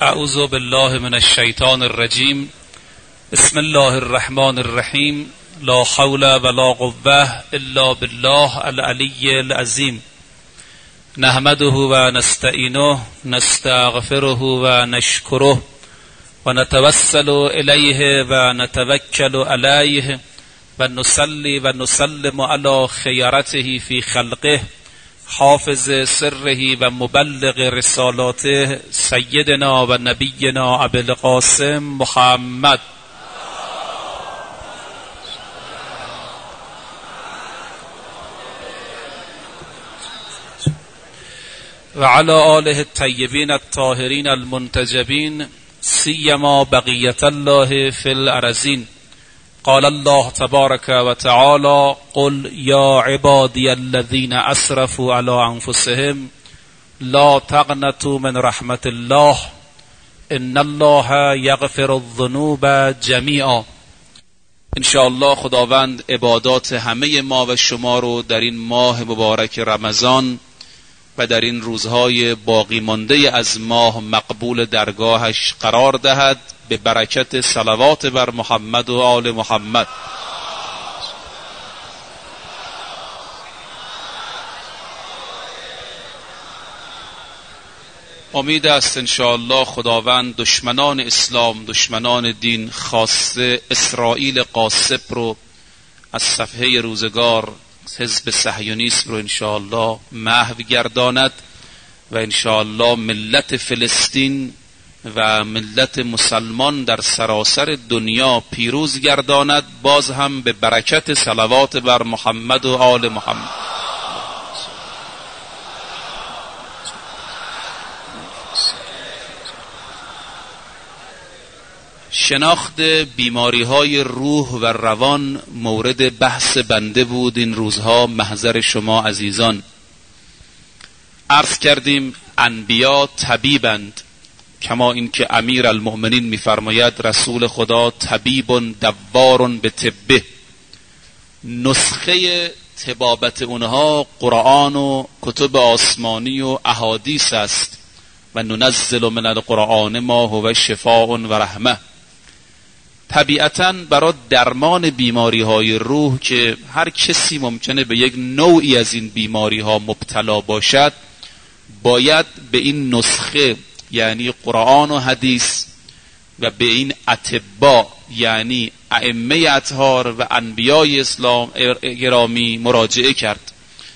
اعوذ بالله من الشیطان الرجیم. بسم الله الرحمن الرحیم. لا حول ولا قوة الا بالله العلی العظیم. نحمده و نستعینه نستغفره و نشکره و نتوسل الیه و نتوکل علیه و نصلی و نسلم علی خیرته فی خلقه حافظ سره و مبلغ رسالاته سیدنا و نبینا ابی القاسم محمد و علی آله الطیبین الطاهرین المنتجبین سیما بقیت الله فی الارضین. قال الله تبارک و تعالی قل یا عبادی الذین اسرفوا علی انفسهم لا تقنطوا من رحمت الله ان الله یغفر الذنوب جمیعا. انشاءالله خداوند عبادات همه ما و شما رو در این ماه مبارک رمضان و در این روزهای باقی مانده از ماه مقبول درگاهش قرار دهد به برکت صلوات بر محمد و آل محمد. امید است انشاءالله خداوند دشمنان اسلام، دشمنان دین، خاصه اسرائیل قاصب رو از صفحه روزگار، حزب صهیونیست رو انشاءالله محو گرداند و انشاءالله ملت فلسطین و ملت مسلمان در سراسر دنیا پیروز گرداند، باز هم به برکت صلوات بر محمد و آل محمد. شناخت بیماری‌های روح و روان مورد بحث بنده بود این روزها. محضر شما عزیزان عرض کردیم انبیا طبیبند، کما اینکه امیر المؤمنین می‌فرماید رسول خدا طبیب دوار به طبه. نسخه طبابت اونها قرآن و کتب آسمانی و احادیث است و ننزل من القرآن ما هو شفاء و رحمه. طبیعتاً برای درمان بیماری های روح که هر کسی ممکنه به یک نوعی از این بیماری ها مبتلا باشد، باید به این نسخه یعنی قرآن و حدیث و به این اطباء یعنی ائمه اطهار و انبیای اسلام گرامی مراجعه کرد.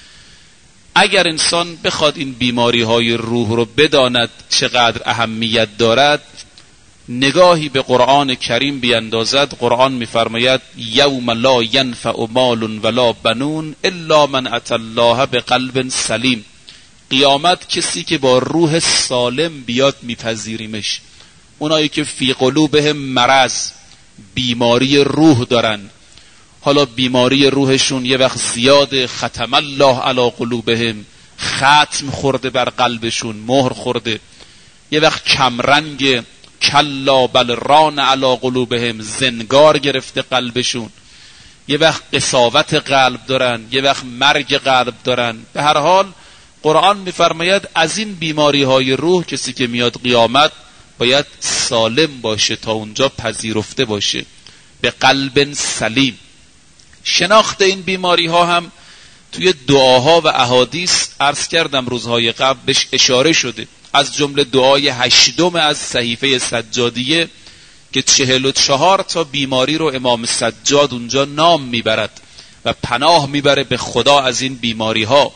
اگر انسان بخواد این بیماری های روح رو بداند چقدر اهمیت دارد، نگاهی به قرآن کریم بیندازد. قرآن می‌فرماید یوم لا ینفع مال ولا بنون الا من اتى الله بقلب سلیم. قیامت کسی که با روح سالم بیاد میپذیریمش. اونایی که فی قلوبهم مرض، بیماری روح دارن، حالا بیماری روحشون یه وقت زیاده، ختم الله علی قلوبهم، ختم خورده بر قلبشون، مهر خورده. یه وقت کمرنگ، کلا بل ران علی قلوبهم، زنگار گرفته قلبشون. یه وقت قساوت قلب دارن، یه وقت مرگ قلب دارن. به هر حال قرآن میفرماید از این بیماری های روح کسی که میاد قیامت باید سالم باشه تا اونجا پذیرفته باشه، به قلب سلیم. شناخت این بیماری ها هم توی دعاها و احادیث عرض کردم روزهای قبل بهش اشاره شده، از جمله دعای 8 از صحیفه سجادیه که 44 تا بیماری رو امام سجاد اونجا نام میبرد و پناه میبره به خدا از این بیماری ها.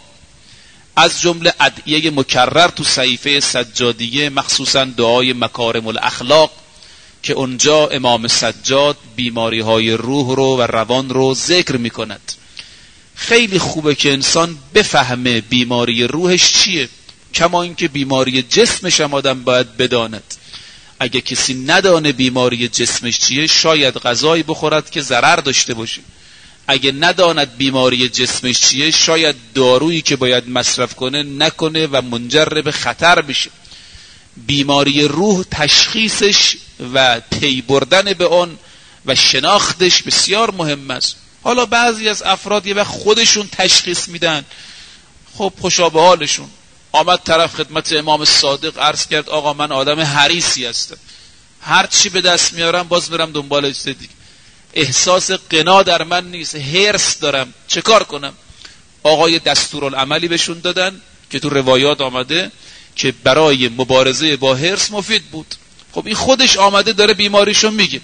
از جمله ادعیه مکرر تو صحیفه سجادیه مخصوصا دعای مکارم الاخلاق که اونجا امام سجاد بیماری های روح رو و روان رو ذکر میکند. خیلی خوبه که انسان بفهمه بیماری روحش چیه، کما اینکه بیماری جسمش هم آدم باید بداند. اگه کسی ندانه بیماری جسمش چیه، شاید غذایی بخورد که ضرر داشته باشه. اگه نداند بیماری جسمش چیه، شاید دارویی که باید مصرف کنه نکنه و منجر به خطر بشه. بیماری روح تشخیصش و پی بردن به اون و شناختش بسیار مهم است. حالا بعضی از افراد یه وقت خودشون تشخیص میدن، خب خوشا به حالشون، آمد طرف خدمت امام صادق عرض کرد آقا من آدم حریصی هستم، هر چی به دست میارم باز میرم دنبال چیز دیگه، احساس قنا در من نیست، حرص دارم، چه کار کنم؟ آقای دستورالعملی بهشون دادن که تو روایات آمده که برای مبارزه با حرص مفید بود. خب این خودش آمده داره بیماریشو میگه.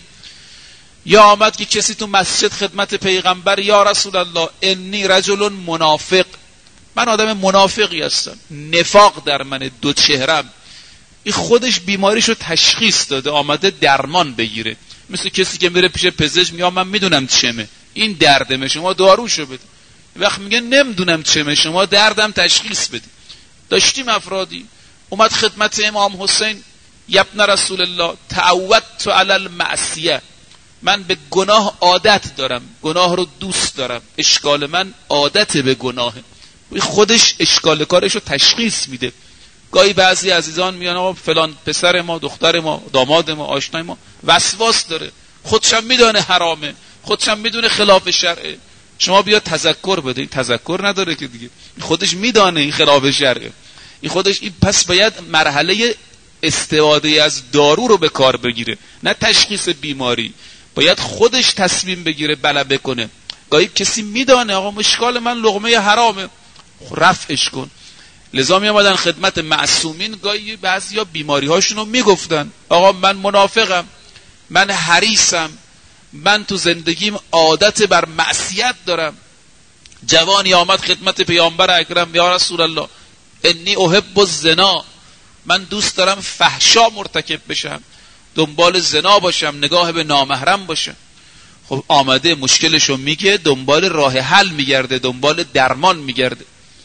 یا آمد که کسی تو مسجد خدمت پیغمبر یا رسول الله انی رجل منافق، من آدم منافقی هستم، نفاق در من، دو چهرم. این خودش بیماریشو تشخیص داده، آمده درمان بگیره. مثل کسی که میره پیش پزشک میگه من میدونم چمه، این دردمه، شما داروشو بده. وقت میگه نمیدونم چمه، شما دردم تشخیص بده. داشتیم افرادی اومد خدمت امام حسین یبن رسول الله تعودت علی المعصیه، من به گناه عادت دارم، گناه رو دوست دارم، اشکال من عادت به گناهه. خودش اشکال کارشو تشخیص میده. گاهی بعضی عزیزان میگن آقا فلان پسر ما، دختر ما، داماد ما، آشنای ما وسواس داره، خودشم میدونه حرامه، خودشم میدونه خلاف شرعه، شما بیا تذکر بده. این تذکر نداره که دیگه، خودش میدونه این خلاف شرعه، این خودش این پس باید مرحله استفاده از دارو رو به کار بگیره، نه تشخیص بیماری. باید خودش تصمیم بگیره، بلبه کنه. گاهی کسی میدونه آقا مشکال من لقمه حرامه، رفعش کن. لذا می آمدن خدمت معصومین، گاهی بعضیا بیماری هاشونو میگفتن آقا من منافقم، من حریصم، من تو زندگیم عادت بر معصیت دارم. جوانی آمد خدمت پیامبر اکرم یا رسول الله انی احب الزنا، من دوست دارم فحشا مرتکب بشم، دنبال زنا باشم، نگاه به نامحرم باشم. خب آمده مشکلشو میگه، دنبال راه حل میگرده، دنبال درمان میگرده.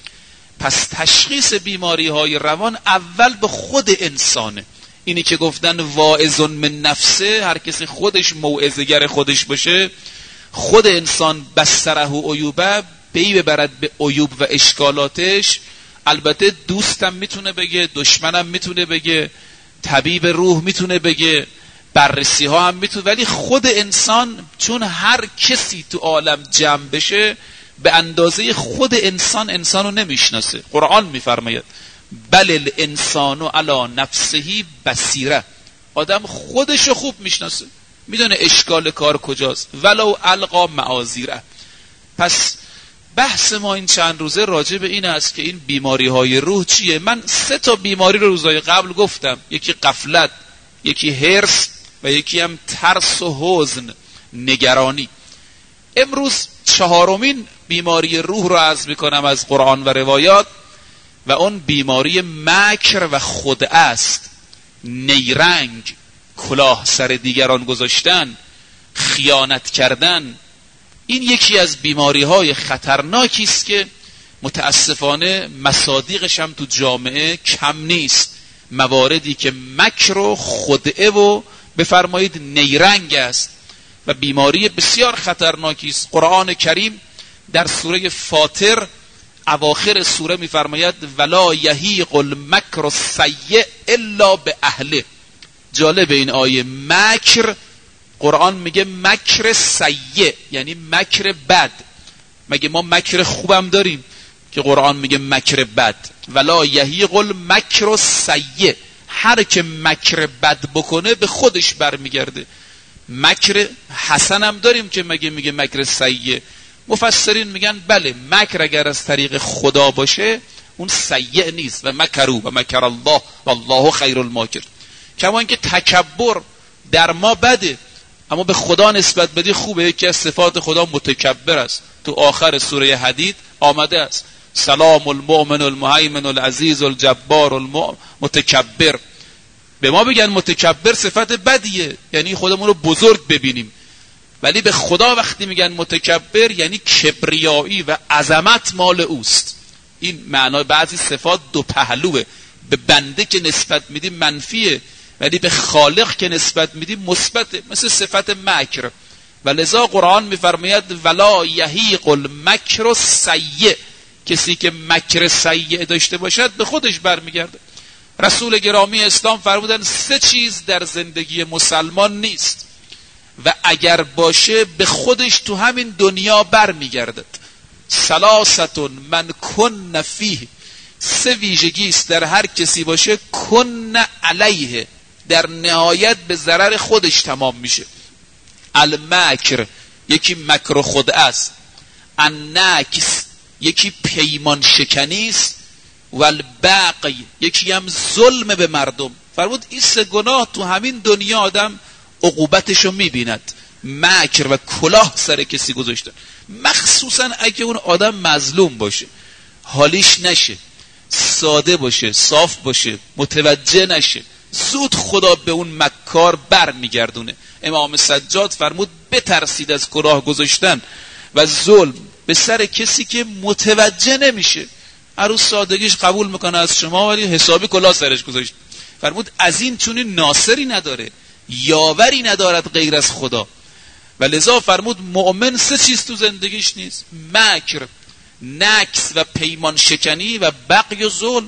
پس تشخیص بیماری های روان اول به خود انسانه. اینی که گفتن واعظ من نفسه، هر کسی خودش موعظه‌گر خودش باشه، خود انسان بصره عیوبه، پی ببرد به عیوب و اشکالاتش. البته دوستم میتونه بگه، دشمنم میتونه بگه، طبیب روح میتونه بگه، بررسی ها هم میتونه، ولی خود انسان چون هر کسی تو عالم جمع بشه به اندازه خود انسان انسانو نمیشناسه. قرآن میفرماید بل الانسان علی نفسه بصیره، آدم خودشو خوب میشناسه، میدونه اشکال کار کجاست، ولو القا معاذیره. پس بحث ما این چند روزه راجع به این است که این بیماری های روح چیه. من 3 بیماری رو روزهای قبل گفتم، یکی غفلت، یکی حرص و یکی هم ترس و حزن، نگرانی. امروز 4مین بیماری روح رو عرض میکنم از قرآن و روایات و اون بیماری مکر و خدعه است. نیرنگ، کلاه سر دیگران گذاشتن، خیانت کردن. این یکی از بیماری های خطرناکی است که متاسفانه مصادیقش هم تو جامعه کم نیست. مواردی که مکر و خدعه و بفرمایید نیرنگ است و بیماری بسیار خطرناکی است. قرآن کریم در سوره فاطر اواخر سوره میفرماید ولا یحیق المکر السیء الا به اهله. جالب این آیه، مکر قرآن میگه مکر سیء یعنی مکر بد. مگه ما مکر خوبم داریم که قرآن میگه مکر بد؟ ولا یحیق المکر السیء، هر که مکر بد بکنه به خودش برمیگرده. مکر حسن هم داریم که میگه مکر سیء. مفسرین میگن بله، مکر اگر از طریق خدا باشه اون سیء نیست. و مکروا و مکر الله والله خیر الماکر. کما اینکه تکبر در ما بده اما به خدا نسبت بدی خوبه. یکی از صفات خدا متکبر است. تو آخر سوره حدید آمده است سلام المؤمن المهیمن العزیز الجبار المتکبر. به ما بگن متکبر صفت بدیه، یعنی خودمون رو بزرگ ببینیم، ولی به خدا وقتی میگن متکبر یعنی کبریایی و عظمت مال اوست. این معنای بعضی صفات دو پهلوه. به بنده که نسبت میدیم منفیه ولی به خالق که نسبت میدیم مثبته، مثل صفت مکر. و لذا قرآن میفرماید ولا یحیق المکر السیء، کسی که مکر سیء داشته باشد به خودش برمیگرده. رسول گرامی اسلام فرمودن 3 چیز در زندگی مسلمان نیست و اگر باشه به خودش تو همین دنیا برمیگردد. 3 من کن فیه، 3 ویژگی است در هر کسی باشه کن علیه، در نهایت به ضرر خودش تمام میشه. المکر، یکی مکر خود است. النکس، یکی پیمان شکنی است. و البغی، یکی هم ظلم به مردم. فرمود این 3 گناه تو همین دنیا آدم عقوبتشو میبیند. مکر و کلاه سر کسی گذاشتن، مخصوصا اگه اون آدم مظلوم باشه، حالیش نشه، ساده باشه، صاف باشه، متوجه نشه، زود خدا به اون مکار بر میگردونه. امام سجاد فرمود بترسید از کلاه گذاشتن و ظلم به سر کسی که متوجه نمیشه. عروس سادگیش قبول میکنه از شما ولی حسابی کلاه سرش گذاشت. فرمود از این چون ناصری نداره، یاوری ندارد غیر از خدا. و لذا فرمود مؤمن 3 چیز تو زندگیش نیست: مکر، نکس و پیمان شکنی و بغی و ظلم.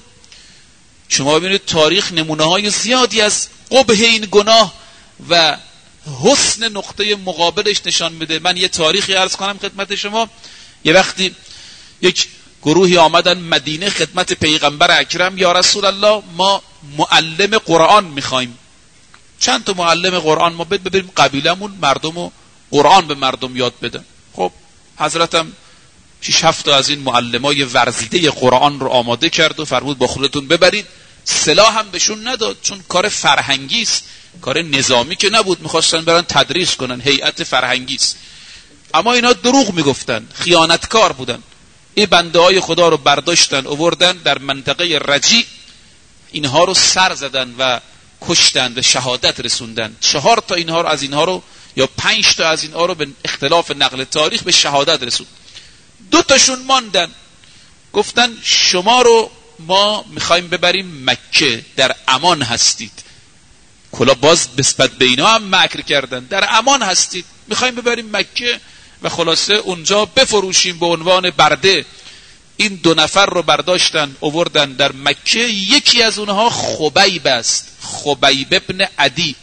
شما ببینید تاریخ نمونه های زیادی از قبح این گناه و حسن نقطه مقابلش نشان میده. من یه تاریخی عرض کنم خدمت شما. یه وقتی یک گروهی آمدن مدینه خدمت پیغمبر اکرم، یا رسول الله ما معلم قرآن میخوایم، چند تا معلم قرآن ما ببریم قبیلمون مردمو قرآن به مردم یاد بدن. خب حضرتم 6-7 تا از این معلمای ورزیده قرآن رو آماده کرد و فرمود با خودتون ببرید. سلاح هم بهشون نداد چون کار فرهنگی است، کار نظامی که نبود، میخواستن برن تدریس کنن، هیئت فرهنگی است. اما اینا دروغ میگفتن، خیانتکار بودن. این بنده های خدا رو برداشتن آوردن در منطقه رجی، اینها رو سر زدن و کشتن و شهادت رسوندن. 4 تا اینها رو از اینها رو یا 5 تا از اینها رو به اختلاف نقل تاریخ به شهادت رسوند. 2 تاشون ماندن، گفتن شما رو ما میخوایم ببریم مکه، در امان هستید. کلا باز نسبت به اینا هم مکر کردن، در امان هستید، میخوایم ببریم مکه و خلاصه اونجا بفروشیم به عنوان برده. این 2 نفر رو برداشتن آوردن در مکه. یکی از اونها خبیب است، خبیب ابن عدی.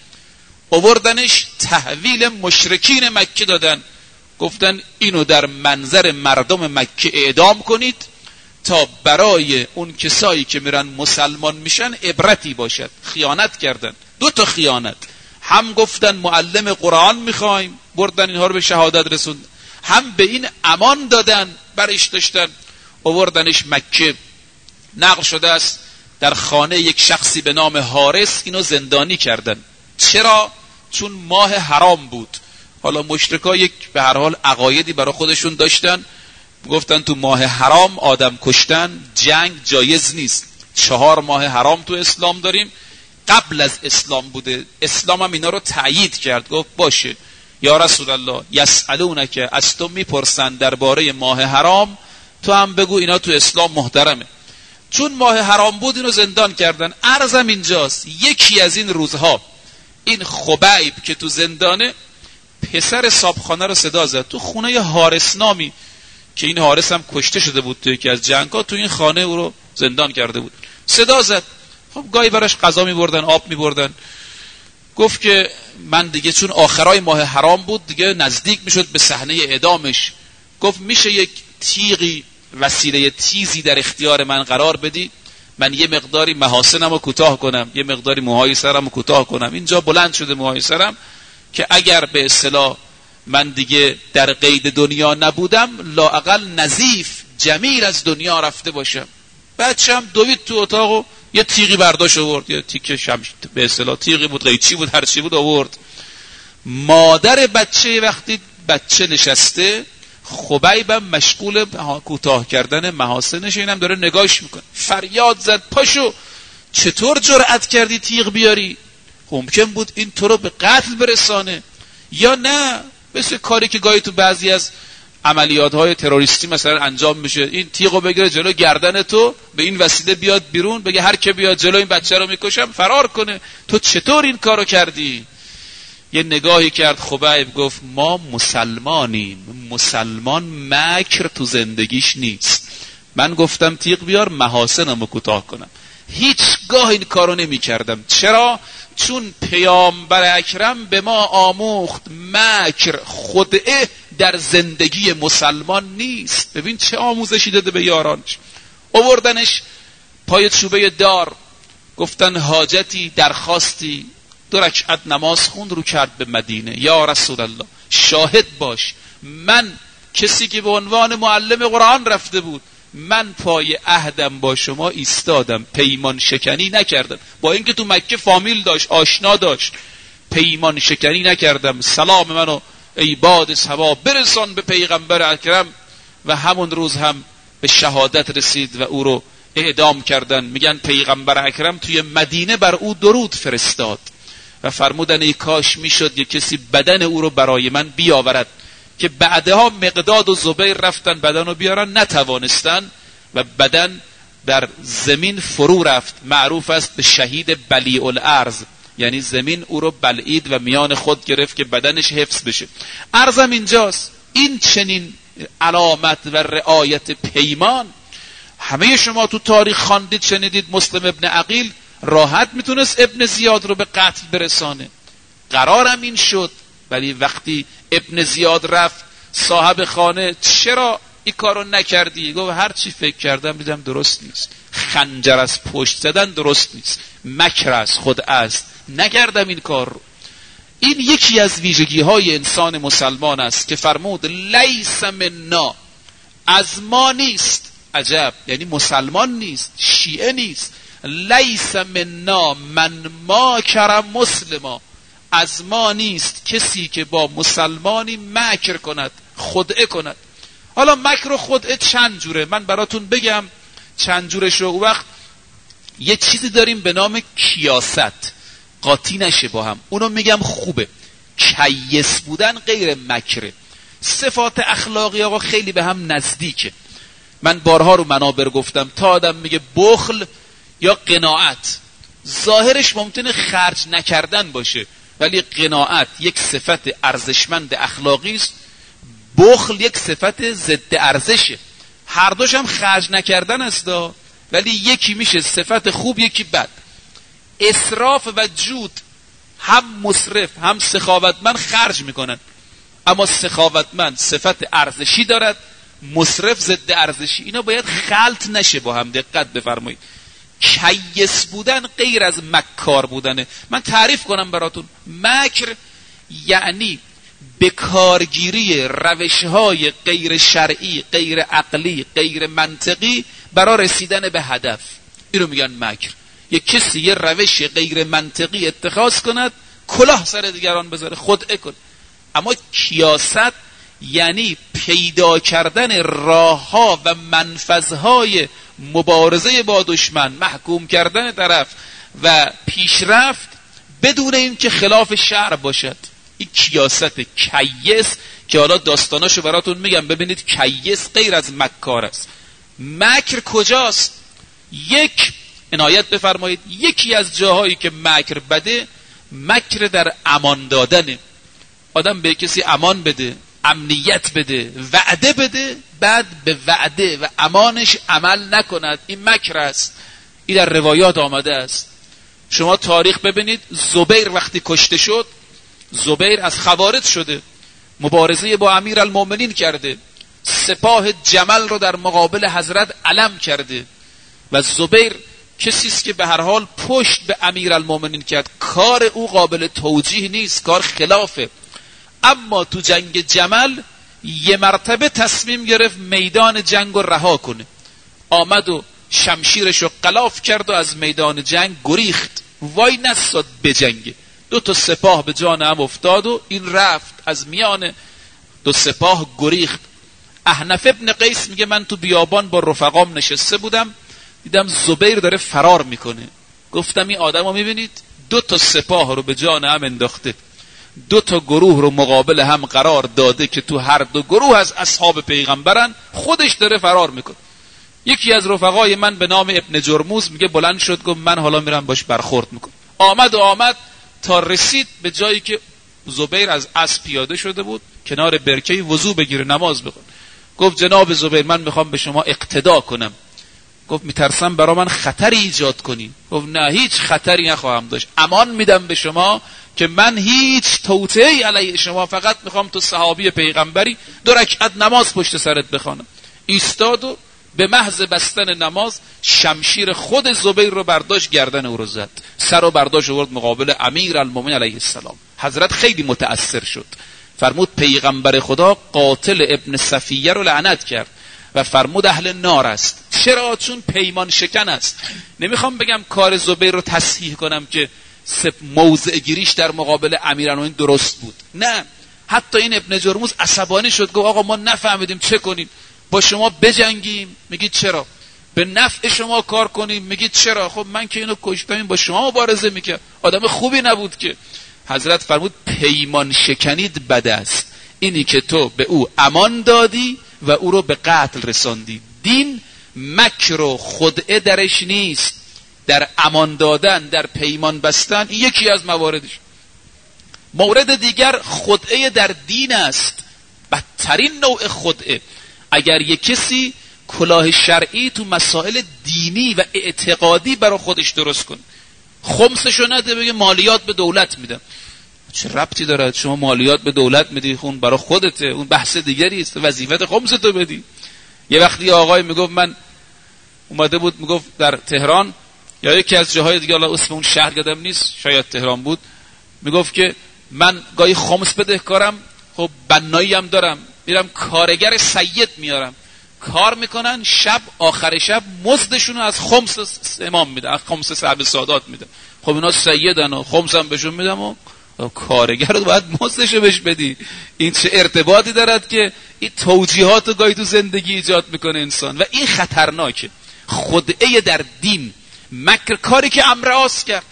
آوردنش تحویل مشرکین مکه دادن، گفتن اینو در منظر مردم مکه اعدام کنید تا برای اون کسایی که میرن مسلمان میشن عبرتی باشد. خیانت کردن، 2 تا خیانت. هم گفتن معلم قرآن میخوایم، بردن اینها رو به شهادت رسوند، هم به این امان دادن، برش داشتن آوردنش مکه. نقل شده است در خانه یک شخصی به نام حارس اینو زندانی کردن. چرا؟ چون ماه حرام بود. حالا مشرکا یک به هر حال عقایدی برای خودشون داشتن، گفتن تو ماه حرام آدم کشتن، جنگ جایز نیست. 4 ماه حرام تو اسلام داریم، قبل از اسلام بوده، اسلام هم اینا رو تأیید کرد. گفت باشه یا رسول الله، یسألونک، از تو میپرسن درباره ماه حرام، تو هم بگو اینا تو اسلام محترمه. چون ماه حرام بود اینو زندان کردن. عرضم اینجاست یکی از این روزها این خبیب که تو زندانه، پسر صاحبخانه رو صدا زد تو خونه حارس نامی که این حارس هم کشته شده بود تو یکی از جنگ‌ها، تو این خانه او رو زندان کرده بود. صدا زد. خب گاهی براش غذا می‌بردن، آب می‌بردن. گفت که من دیگه چون آخرای ماه حرام بود دیگه نزدیک میشد به صحنه اعدامش، گفت میشه یک تیغی، وسیله تیزی در اختیار من قرار بدی، من یه مقداری محاسنمو کوتاه کنم، یه مقداری موهای سرمو کوتاه کنم. اینجا بلند شده موهای سرم که اگر به اصطلاح من دیگه در قید دنیا نبودم، لااقل نظیف جمیل از دنیا رفته باشم. بچه‌م دوید تو اتاقو یه تیغی برداشت آورد، یه تیکه شمش به اصطلاح تیغی بود، قیچی بود، هر چی بود آورد. مادر بچه وقتی بچه نشسته، خبیبم مشغول کوتاه کردن محاسنش، اینم داره نگاهش میکنه. فریاد زد پاشو، چطور جرأت کردی تیغ بیاری؟ ممکن بود این تو رو به قتل برسانه، یا نه مثل کاری که گاهی تو بعضی از عملیات‌های تروریستی مثلا انجام میشه، این تیغو بگیره جلو گردن تو، به این وسیله بیاد بیرون، بگه هر که بیاد جلو این بچه رو میکشم، فرار کنه. تو چطور این کارو کردی؟ یه نگاهی کرد خبیب، گفت ما مسلمانیم، مسلمان مکر تو زندگیش نیست. من گفتم تیغ بیار محاسنمو کوتاه کنم، هیچگاه این کارو نمی کردم. چرا؟ چون پیامبر اکرم به ما آموخت مکر، خدعه در زندگی مسلمان نیست. ببین چه آموزشی داده به یارانش. آوردنش پای چوبه دار، گفتن حاجتی، درخواستی، 2 رکعت نماز خوند، رو کرد به مدینه. یا رسول الله شاهد باش، من کسی که به عنوان معلم قرآن رفته بود، من پای عهدم با شما ایستادم، پیمان شکنی نکردم. با اینکه تو مکه فامیل داشت، آشنا داشت، پیمان شکنی نکردم. سلام منو ای باد صبا برسان به پیغمبر اکرم. و همون روز هم به شهادت رسید و او رو اعدام کردن. میگن پیغمبر اکرم توی مدینه بر او درود فرستاد و فرمودن ای کاش میشد یک کسی بدن او رو برای من بیاورد، که بعدها مقداد و زبیر رفتن بدن رو بیارن، نتوانستن و بدن در زمین فرو رفت. معروف است به شهید بلیع الارض، یعنی زمین او رو بلعید و میان خود گرفت که بدنش حفظ بشه. عرضم اینجاست، این چنین علامت و رعایت پیمان همه شما تو تاریخ خواندید، شنیدید. مسلم ابن عقیل راحت میتونست ابن زیاد رو به قتل برسانه، قرارم این شد، ولی وقتی ابن زیاد رفت صاحب خانه چرا این کارو نکردی؟ گفت هر چی فکر کردم دیدم درست نیست، خنجر از پشت زدن درست نیست، مکر از خود است، نکردم این کار رو. این یکی از ویژگی های انسان مسلمان است که فرمود لیس منا، از ما نیست. عجب، یعنی مسلمان نیست، شیعه نیست. لیس منا من ما کرم مسلما، از ما نیست کسی که با مسلمانی مکر کند، خدعه کند. حالا مکر و خدعه چند جوره، من براتون بگم چند جوره شو. وقت یه چیزی داریم به نام کیاست، قاطی نشه با هم، اونو میگم خوبه. کیس بودن غیر مکره. صفات اخلاقی آقا خیلی به هم نزدیکه. من بارها رو منابر گفتم، تا آدم میگه بخل یا قناعت، ظاهرش ممکنه خرج نکردن باشه، ولی قناعت یک صفت ارزشمند اخلاقی است، بخل یک صفت ضد ارزشه. هر دوش هم خرج نکردن است، ولی یکی میشه صفت خوب یکی بد. اسراف و جود، هم مصرف هم سخاوتمند خرج میکنن، اما سخاوتمند صفت ارزشی دارد، مصرف ضد ارزشی. اینا باید خلط نشه با هم، دقت بفرمایید. کیس بودن غیر از مکار بودنه. من تعریف کنم براتون. مکر یعنی بکارگیری روشهای غیر شرعی، غیر عقلی، غیر منطقی برای رسیدن به هدف. اینو میگن مکر. یک کسی یه روش غیر منطقی اتخاذ کند، کلاه سر دیگران بذاره، خدعه کن. اما کیاست یعنی پیدا کردن راهها و منفذهای مبارزه با دشمن، محکوم کردن طرف و پیشرفت بدون اینکه خلاف شرع باشد. این کیاست. کیس که حالا داستاناشو براتون میگم، ببینید کیس غیر از مکار است. مکر کجاست؟ یک، عنایت بفرمایید، یکی از جاهایی که مکر بده، مکر در امان دادنه. آدم به کسی امان بده، امنیت بده، وعده بده، بعد به وعده و امانش عمل نکند، این مکر است. این در روایات آمده است. شما تاریخ ببینید، زبیر وقتی کشته شد، زبیر از خوارج شده، مبارزه با امیر المؤمنین کرده، سپاه جمل رو در مقابل حضرت علم کرده و زبیر کسی است که به هر حال پشت به امیر المؤمنین کرد، کار او قابل توجیه نیست، کار خلافه. اما تو جنگ جمل یه مرتبه تصمیم گرفت میدان جنگ رو رها کنه، آمد و شمشیرش رو غلاف کرد و از میدان جنگ گریخت، وای نستاد به جنگ. 2 سپاه به جان هم افتاد و این رفت از میان 2 سپاه گریخت. احنف ابن قیس میگه من تو بیابان با رفقام نشسته بودم، دیدم زبیر داره فرار میکنه. گفتم این آدم رو میبینید 2 سپاه رو به جان هم انداخته، 2 گروه رو مقابل هم قرار داده که تو هر 2 گروه از اصحاب پیغمبرن، خودش داره فرار میکنه. یکی از رفقای من به نام ابن جرموز میگه بلند شد گفت من حالا میرم باش برخورد میکنم. آمد تا رسید به جایی که زبیر از اسب پیاده شده بود، کنار برکه وضو بگیره نماز بخونه. گفت جناب زبیر من میخوام به شما اقتدا کنم. گفت میترسم برا من خطری ایجاد کنی. گفت نه هیچ خطری نخواهم داشت، امان میدم به شما که من هیچ توطئه‌ای علیه شما، فقط میخوام تو صحابی پیغمبری 2 رکعت نماز پشت سرت بخوانم. ایستاد و به محض بستن نماز شمشیر خود زبیر رو برداشت، گردن او رو زد، سر رو برداشت آورد مقابل امیرالمومنین علیه السلام. حضرت خیلی متأثر شد، فرمود پیغمبر خدا قاتل ابن صفیه رو لعنت کرد و فرمود اهل نار است. چرا؟ چون پیمان شکن است. نمیخوام بگم کار زبیر رو تصحیح کنم که موضع گیریش در مقابل امیرالمومنین درست بود، نه، حتی این ابن جرموز عصبانی شد، گفت آقا ما نفهمیدیم چه کنیم، با شما بجنگیم میگید چرا، به نفع شما کار کنیم میگید چرا، خب من که اینو کشتم با شما مبارزه میکرد، آدم خوبی نبود که. حضرت فرمود پیمان شکنید بد است، اینی که تو به او امان دادی و او رو به قتل رساندی. دین مکر و خدعه درش نیست، در امان دادن، در پیمان بستن، این یکی از مواردش. مورد دیگر خدعه در دین است، بدترین نوع خدعه. اگر یک کسی کلاه شرعی تو مسائل دینی و اعتقادی برای خودش درست کن، خمسشو نده بگه مالیات به دولت میدم، چه ربطی دارد؟ شما مالیات به دولت میدی، خون برای خودته، اون بحث دیگری است، وظیفت خمستو بدی. یه وقتی آقای میگفت، من اومده بود میگفت در تهران یا یکی از جاهای دیگه، الله اسم اون شهر یادم نیست، شاید تهران بود، میگفت که من گاهی خمس بدهکارم، خب بنایی هم دارم، میرم کارگر سید میارم، کار میکنن، شب آخر شب مزدشون رو از خمس امام میدن، از خمس صاحب سادات میدن. خب اینا سیدن و خمس هم بهشون میدم و کارگر رو باید مزدشو بهش بدی. این چه ارتباطی دارد که این توجیهات رو گاهی تو زندگی ایجاد میکنه انسان و این خطرناکه. خدعه در دین، مکر، کاری که عمرو کرد.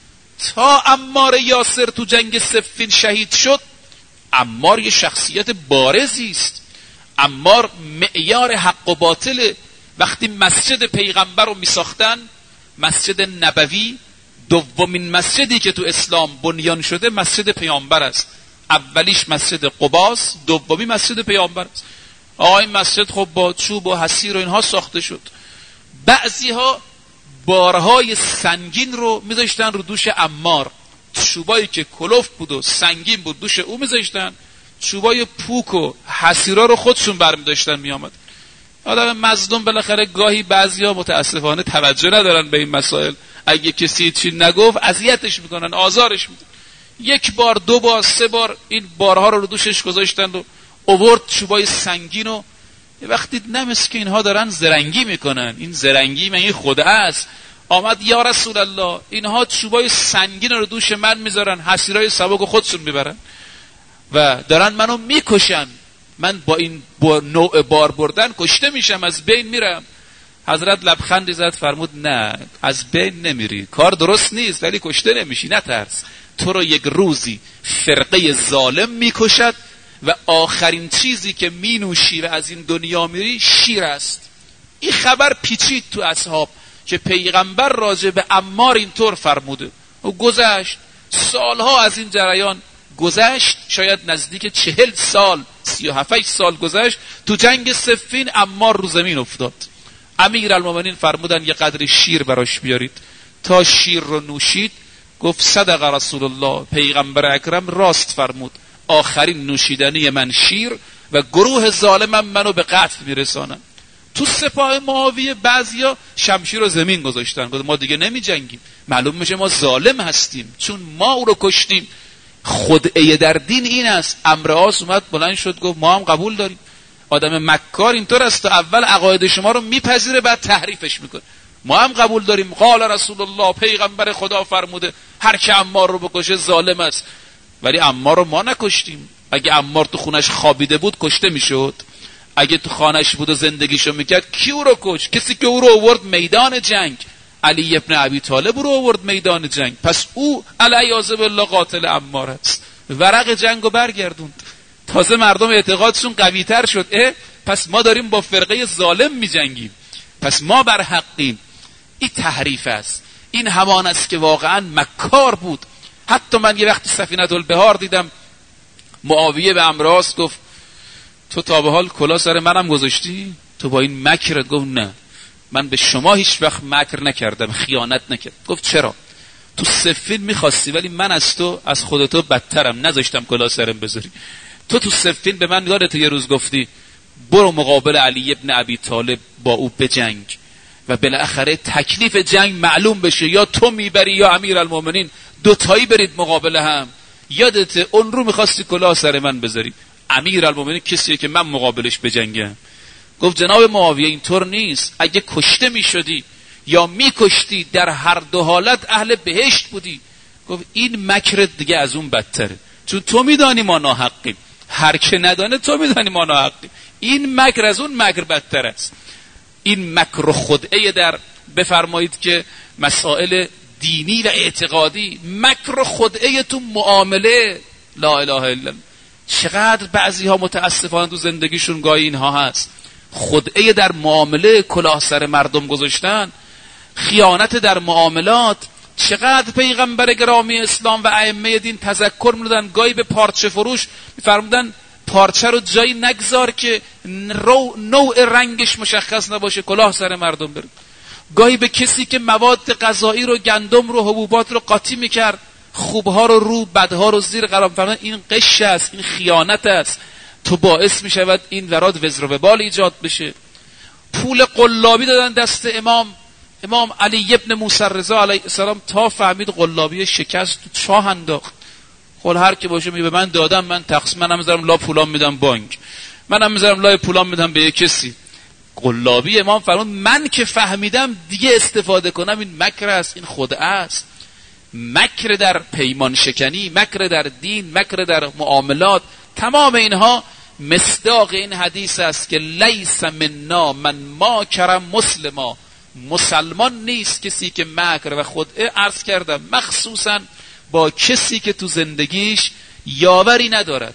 تا عمار یاسر تو جنگ صفین شهید شد، عمار یه شخصیت بارزی است، عمار معیار حق و باطل. وقتی مسجد پیغمبر رو میساختن، مسجد نبوی دومین مسجدی که تو اسلام بنیان شده مسجد پیامبر است. اولیش مسجد قباست، دومی مسجد پیامبر است. این مسجد خب با چوب و حصیر و اینها ساخته شد. بعضی ها بارهای سنگین رو میذاشتن رو دوش عمار، چوبایی که کلوف بود و سنگین بود دوش او میذاشتن، چوبای پوک و حصیرا رو خودشون برمیداشتن میامد. آدم مظلوم بالاخره گاهی بعضیا متاسفانه توجه ندارن به این مسائل، اگه کسی چی نگفت اذیتش میکنن، آزارش میدن. یک بار، دو بار، سه بار این بارها رو دوشش گذاشتن و آورد چوبای سنگین و وقتی نمیست که اینها دارن زرنگی میکنن، این زرنگی من این خدعه است. آمد یا رسول الله اینها چوبای سنگین رو دوش من میذارن، حصیرای سبک خودشون میبرن و دارن منو میکشن، من با این نوع بار بردن کشته میشم، از بین میرم. حضرت لبخندی زد، فرمود نه، از بین نمیری، کار درست نیست ولی کشته نمیشی، نترس. تو رو یک روزی فرقه ظالم میکشد و آخرین چیزی که مینوشی و از این دنیا میری شیر است. این خبر پیچید تو اصحاب که پیغمبر راجع به عمار اینطور فرموده و گذشت. سالها از این جریان گذشت، شاید نزدیک 40 سال 37 سال گذشت. تو جنگ صفین عمار رو زمین افتاد. امیرالمومنین فرمودن یه قدر شیر براش بیارید. تا شیر رو نوشید گفت صدق رسول الله، پیغمبر اکرم راست فرمود، آخرین نوشیدنی من شیر و گروه ظالمم منو به قتل میرسانن. تو سپاه معاویه بعضیا شمشیر رو زمین گذاشتن، گفت ما دیگه نمی جنگیم، معلوم میشه ما ظالم هستیم چون ما او رو کشتیم. خدعه در دین این است. عمرو اومد بلند شد گفت ما هم قبول داریم. آدم مکار اینطور است، تا اول عقاید شما رو میپذیره بعد تحریفش میکنه. ما هم قبول داریم، قال رسول الله، پیغمبر خدا فرموده هر کی عمار رو بکشه ظالم است، ولی عمار رو ما نکشتیم. اگه عمار تو خونش خوابیده بود کشته میشد، اگه تو خانش بود و زندگیشو میکرد کی او رو کشت؟ کسی که او رو آورد میدان جنگ، علی ابن ابی طالب رو آورد میدان جنگ، پس او علیاذ بالله قاتل عمار است. ورق جنگو برگردوند، تازه مردم اعتقادشون قوی تر شد، پس ما داریم با فرقه ظالم میجنگیم، پس ما بر حقیم. این تحریف است. این همان است که واقعا مکار بود. حتی من یه وقتی سفینه البحار دیدم، معاویه به عمرو گفت تو تا به حال کلا سر منم گذاشتی؟ تو با این مکرت؟ گفت نه، من به شما هیچ وقت مکر نکردم، خیانت نکردم. گفت چرا؟ تو صفین میخواستی ولی من از تو، از خودتو بدترم، نذاشتم کلا سرم بذاری. تو صفین به من یادت یه روز گفتی برو مقابل علی ابن ابی طالب با او بجنگ و بالاخره تکلیف جنگ معلوم بشه، یا تو میبری یا امیرالمومنین، دوتایی برید مقابل هم. یادته اون رو میخواستی کلاه سر من بذاری، امیرالمومنین کسیه که من مقابلش بجنگم. گفت جناب معاویه اینطور نیست، اگه کشته میشدی یا میکشتی در هر دو حالت اهل بهشت بودی. گفت این مکر دیگه از اون بدتره، چون تو میدانی ما ناحقیم، هر که ندانه تو میدانی ما ناحقیم، این مکر از اون مکر بدتر است. این مکر خدعه در بفرمایید که مسائل دینی و اعتقادی، مکر خدعه تو معامله، لا اله الا الله. چقدر بعضی ها متاسفانه تو زندگیشون گاهی اینها هست، خدعه در معامله، کلاه سر مردم گذاشتن، خیانت در معاملات. چقدر پیغمبر گرامی اسلام و ائمه دین تذکر می‌دادن، گاهی به پارچه فروش می‌فرمودن پارچه رو جایی نگذار که نوع رنگش مشخص نباشه، کلاه سر مردم بره. گاهی به کسی که مواد غذایی رو، گندم رو، حبوبات رو قاطی میکرد، خوبها رو بدها رو زیر قرار می‌فرمودن این غش است، این خیانت است، تو باعث میشود این وراد وزر و وبال ایجاد بشه. پول قلابی دادن دست امام علی ابن موسی رضا علیه السلام، تا فهمید قلابی شکست تو چاه انداخت. خب هر کی باشه به من دادم، من تقسیم منم میذارم لا پولام میدم بانک، منم میذارم لای پولام میدم به یک کسی. قلابی امام فرمود من که فهمیدم دیگه استفاده کنم، این مکر است، این خدعه است. مکر در پیمان شکنی، مکر در دین، مکر در معاملات، تمام اینها مصداق این حدیث است که لیس منا من ماکر مسلما، مسلمان نیست کسی که مکر و خدعه، عرض کردم مخصوصا با کسی که تو زندگیش یاوری ندارد،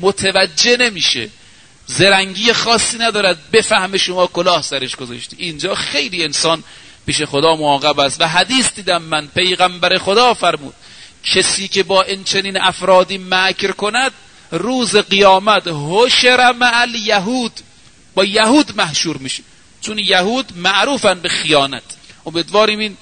متوجه نمیشه، زرنگی خاصی ندارد بفهم شما کلاه سرش گذاشتی. اینجا خیلی انسان پیش خدا معاقب است. و حدیث دیدم من، پیغمبر خدا فرمود کسی که با این چنین افرادی مکر کند، روز قیامت حشر مع الیهود، با یهود محشور میشه، چون یهود معروفن به خیانت. امیدواریم این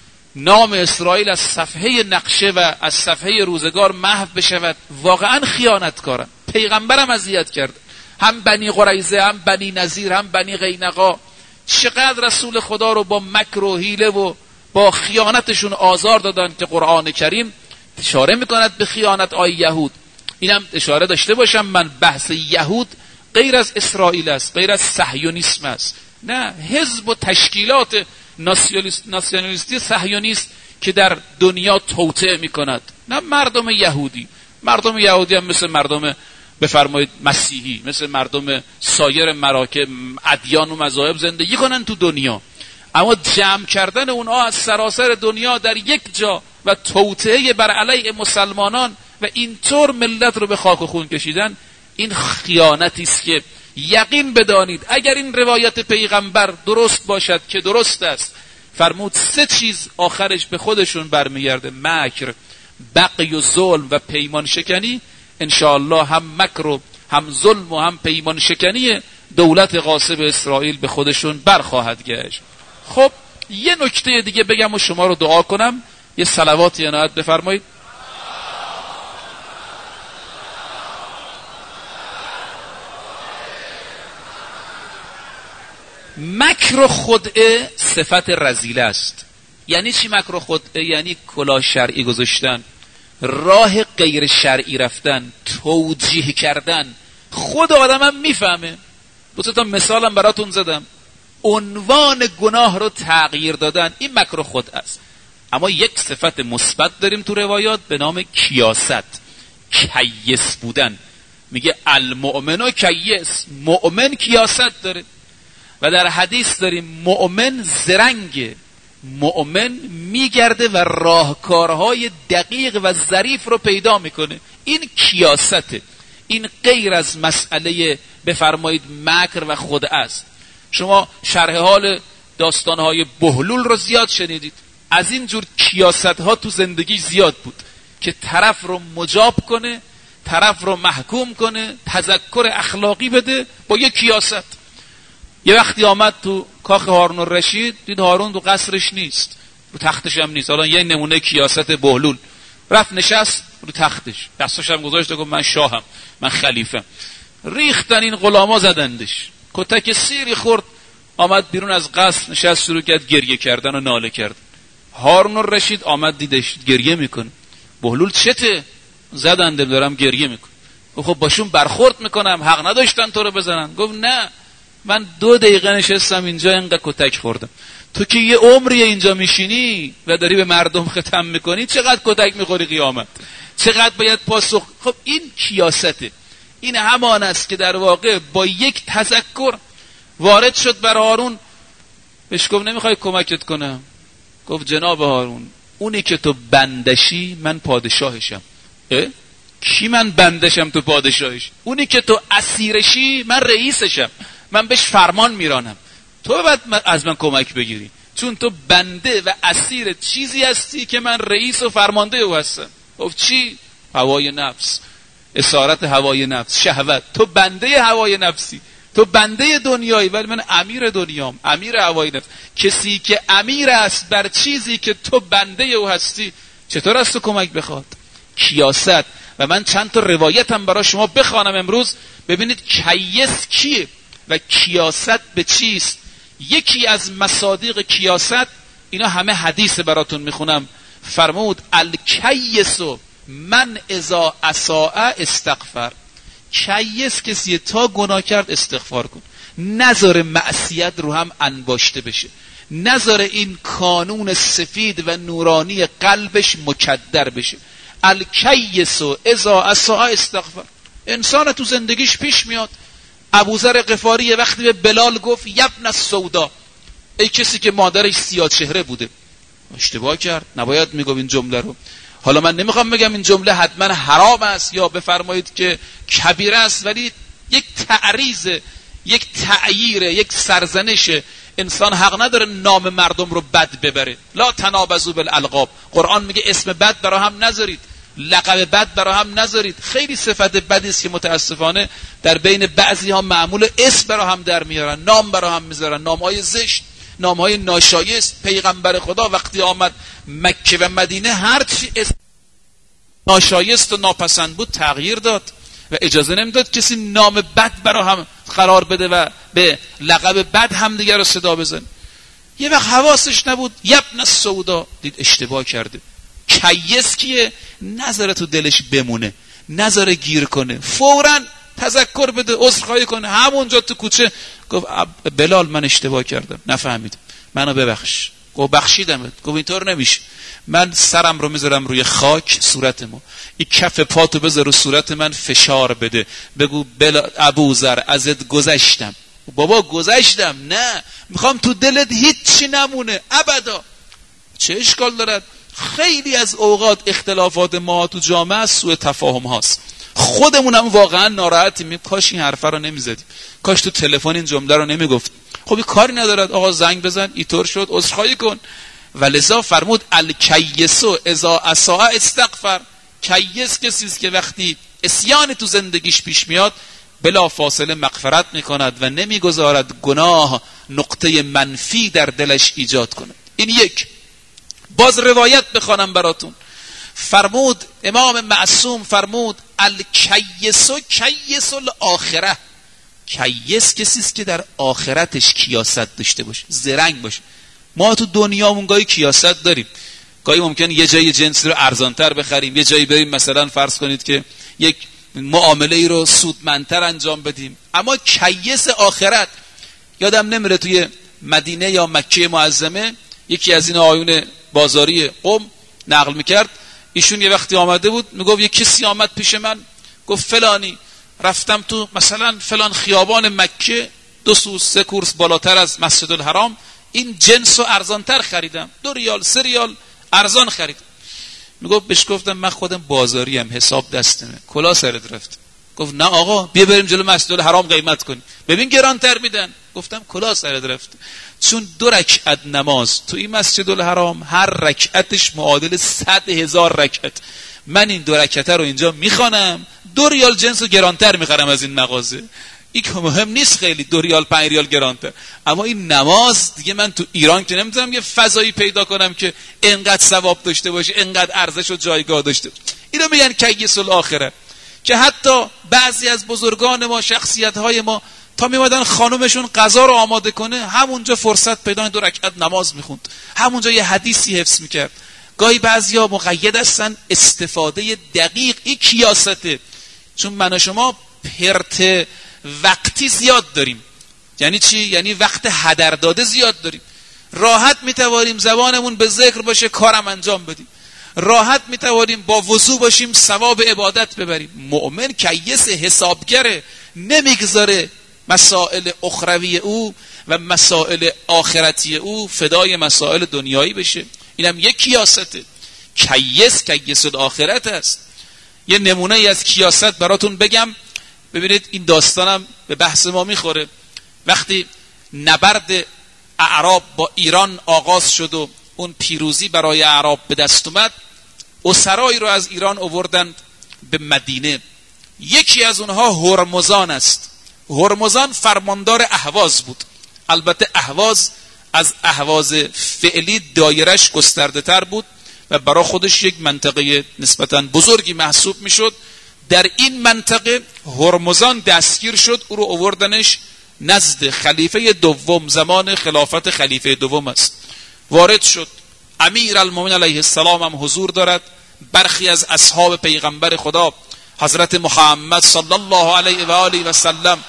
نام اسرائیل از صفحه نقشه و از صفحه روزگار محو بشود. واقعا خیانتکارن، پیغمبرم اذیت کرد، هم بنی قریظه، هم بنی نذیر، هم بنی قینقاع. چقدر رسول خدا رو با مکر و حیله و با خیانتشون آزار دادن که قرآن کریم اشاره میکند به خیانت آی یهود. اینم اشاره داشته باشم من، بحث یهود غیر از اسرائیل است، غیر از صهیونیسم است. نه، حزب و تشکیلات ناسیونالیستی صهیونیست که در دنیا توطئه میکند، نه مردم یهودی. مردم یهودی هم مثل مردم بفرمایید مسیحی، مثل مردم سایر مراکب ادیان و مذاهب زندگی کنن تو دنیا، اما جمع کردن اونها از سراسر دنیا در یک جا و توطئه بر علیه مسلمانان و اینطور ملت رو به خاک و خون کشیدن، این خیانتی است که یقین بدانید اگر این روایت پیغمبر درست باشد که درست است، فرمود 3 چیز آخرش به خودشون برمیگرده: مکر، بغی و ظلم و پیمان شکنی. انشاءالله هم مکر و هم ظلم و هم پیمان شکنی دولت غاصب اسرائیل به خودشون برخواهد گشت. خب یه نکته دیگه بگم و شما رو دعا کنم، یه صلواتی عنایت بفرمایید. مکر و خدعه صفت رذیله است. یعنی چی مکر و خدعه؟ یعنی کلاه شرعی گذاشتن، راه غیر شرعی رفتن، توجیه کردن. خود آدم هم میفهمه. 2 تا مثالم براتون زدم. عنوان گناه رو تغییر دادن، این مکر و خدعه است. اما یک صفت مثبت داریم تو روایات به نام کیاست، کیس بودن. میگه المؤمن و کیس، مؤمن کیاست داره. و در حدیث داریم مؤمن زرنگه، مؤمن میگرده و راهکارهای دقیق و ظریف رو پیدا میکنه. این کیاسته، این غیر از مسئله بفرمایید مکر و خدعه است. شما شرح حال داستانهای بهلول رو زیاد شنیدید. از این جور کیاست ها تو زندگی زیاد بود که طرف رو مجاب کنه، طرف رو محکوم کنه، تذکر اخلاقی بده با یک کیاست. یه وقتی آمد تو کاخ هارون الرشید، دید هارون تو قصرش نیست، رو تختش هم نیست. حالا یه نمونه کیاست بهلول. رفت نشست رو تختش، دستش هم گذاشت و گفت من شاهم، من خلیفم. ریختن این غلاما زدندش، کتک سیری خورد، آمد بیرون از قصر، نشست شروع کرد گریه کردن و ناله کردن. هارون الرشید آمد دیدش گریه میکنه. بهلول چته؟ زدنده دارم گریه میکنه. خب باشون برخورد میکنم، حق نداشتن تو رو بزنن. گفت نه، من 2 دقیقه نشستم اینجا اینقدر کتک خوردم، تو که یه عمری اینجا میشینی و داری به مردم ختم میکنی، چقدر کتک میخوری قیامت، چقدر باید پاسخ. خب این کیاسته. این همان است که در واقع با یک تذکر وارد شد بر هارون. بهش گفت نمیخوای کمکت کنم؟ گفت جناب هارون، اونی که تو بندشی من پادشاهشم. کی من بندشم تو پادشاهش؟ اونی که تو اسیرشی من رئیسشم، من بهش فرمان میرانم. تو باید از من کمک بگیری، چون تو بنده و اسیر چیزی هستی که من رئیس و فرمانده او هستم. گفت چی؟ هوای نفس، اسارت هوای نفس، شهوت. تو بنده هوای نفسی، تو بنده دنیایی، ولی من امیر دنیام، امیر هوای نفس. کسی که امیر است بر چیزی که تو بنده او هستی، چطور از تو کمک بخواد؟ کیاست. و من چند تا روایتم برای شما بخوانم امروز، ببینید کیس کیه و کیاست به چیست. یکی از مصادیق کیاست، اینا همه حدیث براتون میخونم، فرمود الکیسو من اذا اساء استغفر. کیس کسیه تا گناه کرد استغفار کن، نذاره معصیت رو هم انباشته بشه، نذاره این کانون سفید و نورانی قلبش مکدر بشه. الکیسو اذا اساء استغفر. انسان تو زندگیش پیش میاد. ابوذر غفاری وقتی به بلال گفت یبن السودا، ای کسی که مادرش سیاه چهره بوده، اشتباه کرد، نباید میگم این جمله رو. حالا من نمیخوام بگم این جمله حتما حرام است یا بفرمایید که کبیره است، ولی یک تعریض، یک تعییر، یک سرزنش. انسان حق نداره نام مردم رو بد ببره. لا تنابزوا بالالقاب. قرآن میگه اسم بد برا هم نذارید، لقب بد برا هم نذارید. خیلی صفت بدی است که متاسفانه در بین بعضی ها معمول اسم برا هم در میارن، نام برا هم میذارن، نامهای زشت، نامهای ناشایست. پیغمبر خدا وقتی آمد مکه و مدینه هرچی اسم ناشایست و ناپسند بود تغییر داد و اجازه نمیداد کسی نام بد برا هم قرار بده و به لقب بد هم دیگر رو صدا بزن. یه وقت حواسش نبود، یبن السودا، دید اشتباه کرده. کیس کیه؟ نذاره تو دلش بمونه، نذاره گیر کنه، فوراً تذکر بده، عذرخواهی کنه. همونجا تو کوچه گفت بلال من اشتباه کردم، نفهمیدم، منو ببخش. گفت بخشیدمت. گفت اینطور نمیشه، من سرم رو میذارم روی خاک صورتمو، این کف پاتو بذار رو صورت من، فشار بده، بگو ابوذر ازت گذشتم. بابا گذشتم؟ نه، میخوام تو دلت هیچی نمونه ابدا. چه اشکال دارد؟ خیلی از اوقات اختلافات ما تو جامعه سوء تفاهم هاست. خودمونم واقعا ناراحتیم، کاش این حرفا رو نمیزدیم، کاش تو تلفن این جمله رو نمیگفت. خب این کاری ندارد، آقا زنگ بزن، اینطور شد، عذرخواهی کن. ولذا فرمود الکیسو اذا اساء استغفر. کیس کسی است که وقتی عصیان تو زندگیش پیش میاد بلا فاصله مغفرت میکند و نمیگذارد گناه نقطه منفی در دلش ایجاد کند. این یک. باز روایت بخوانم براتون. فرمود امام معصوم، فرمود الکیسو کیس الاخره. کیس کسی است که در آخرتش کیاست داشته باشه، زرنگ باشه. ما تو دنیامون گاهی کیاست داریم، گاهی ممکن یه جای جنسی رو ارزانتر بخریم، یه جایی بریم مثلا فرض کنید که یک معامله ای رو سودمندتر انجام بدیم. اما کیس آخرت، یادم نمیره توی مدینه یا مکه معظمه یکی از این آیون بازاری قم نقل میکرد، ایشون یه وقتی آمده بود میگفت یه کسی آمد پیش من گفت فلانی رفتم تو مثلا فلان خیابان مکه 2 سوس 3 کورس بالاتر از مسجد الحرام، این جنس رو ارزانتر خریدم، 2 ریال 3 ریال ارزان خریدم. میگفت بهش گفتم من خودم بازاریم، حساب دستمه، کلا سرت رفت. گفت نه آقا بیا بریم جلو مسجد الحرام قیمت کنیم، ببین گرانتر میدن. گفتم کلا سرت رفت، چون 2 رکعت نماز تو این مسجد الحرام هر رکعتش معادل 100,000 رکعت. من این 2 رکعت رو اینجا میخوانم، 2 ریال جنس رو گرانتر میخرم از این مغازه. این که مهم نیست خیلی 2 ریال 5 ریال گرانتر. اما این نماز دیگه من تو ایران که نمیتونم یه فضایی پیدا کنم که انقدر ثواب داشته باشه، انقدر ارزش و جایگاه داشته. اینو میگن کیس الاخره. که حتی بعضی از بزرگان ما، شخصیت‌های ما، تا میمدن خانومشون غذا رو آماده کنه همونجا فرصت پیدا 2 رکعت نماز میخوند، همونجا یه حدیثی حفظ میکرد. گاهی بعضیا مقید هستن استفاده دقیق. این کیاسته، چون من و شما پرت وقتی زیاد داریم. یعنی چی؟ یعنی وقت هدر داده زیاد داریم. راحت میتوانیم زبانمون به ذکر باشه کارم انجام بدیم، راحت میتوانیم با وضو باشیم ثواب عبادت ببریم. مؤمن کیس حسابگره، نمیگذاره مسائل اخروی او و مسائل آخرتی او فدای مسائل دنیایی بشه. اینم یک کیاسته. کیس آخرت است. یه نمونه ای از کیاست براتون بگم، ببینید این داستانم به بحث ما میخوره. وقتی نبرد اعراب با ایران آغاز شد و اون پیروزی برای اعراب به دست اومد، اسرایی رو از ایران آوردند به مدینه. یکی از اونها هرمزان است. هرمزان فرماندار اهواز بود. البته اهواز از اهواز فعلی دایرش گسترده تر بود و برای خودش یک منطقه نسبتاً بزرگی محسوب میشد. در این منطقه هرمزان دستگیر شد، او رو آوردنش نزد خلیفه دوم، زمان خلافت خلیفه دوم است. وارد شد. امیرالمومنین علیه السلام هم حضور دارد، برخی از اصحاب پیغمبر خدا حضرت محمد صلی الله علیه و آله و سلم.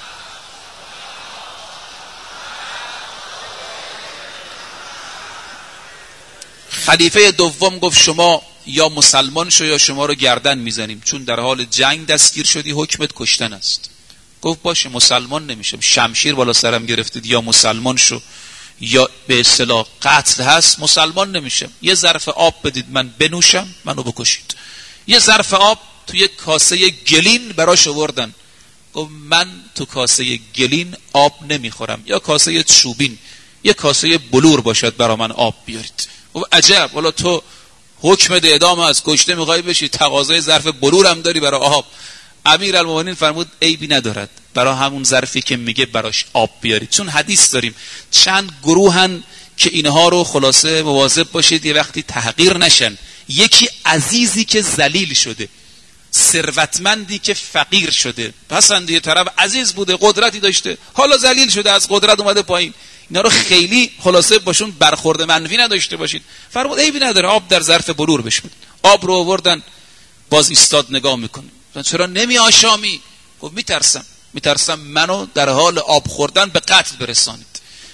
خلیفه دوم گفت شما یا مسلمان شو یا شما رو گردن میزنیم، چون در حال جنگ دستگیر شدی، حکمت کشتن است. گفت باشه مسلمان نمیشم، شمشیر بالا سرم گرفتید، یا مسلمان شو یا به اصطلاح قتل هست، مسلمان نمیشم. یه ظرف آب بدید من بنوشم، منو بکشید. یه ظرف آب تو یک کاسه گلین براش آوردن. گفت من تو کاسه گلین آب نمیخورم، یا کاسه چوبین، یه کاسه بلور باشد برا من آب بیارید. گفت عجب، والا تو حکم اعدام از کشته میخوای بشی، تقاضای ظرف بلور هم داری برای آب. امیرالمومنین فرمود عیبی ندارد، برای همون ظرفی که میگه براش آب بیارید. چون حدیث داریم چند گروهن که اینها رو خلاصه مواظب باشید یه وقتی تحقیر نشن. یکی عزیزی که ذلیل شده، ثروتمندی که فقیر شده. پسند یه طرف عزیز بوده، قدرتی داشته، حالا ذلیل شده، از قدرت اومده پایین. اینا رو خیلی خلاصه باشون برخورد منفی نداشته باشید. فرمود عیبی نداره، آب در ظرف بلور بش بدید. آب رو آوردن، باز ایستاد نگاه میکنه. چرا نمی آشامی؟ گفت میترسم منو در حال آب خوردن به قتل برسانید.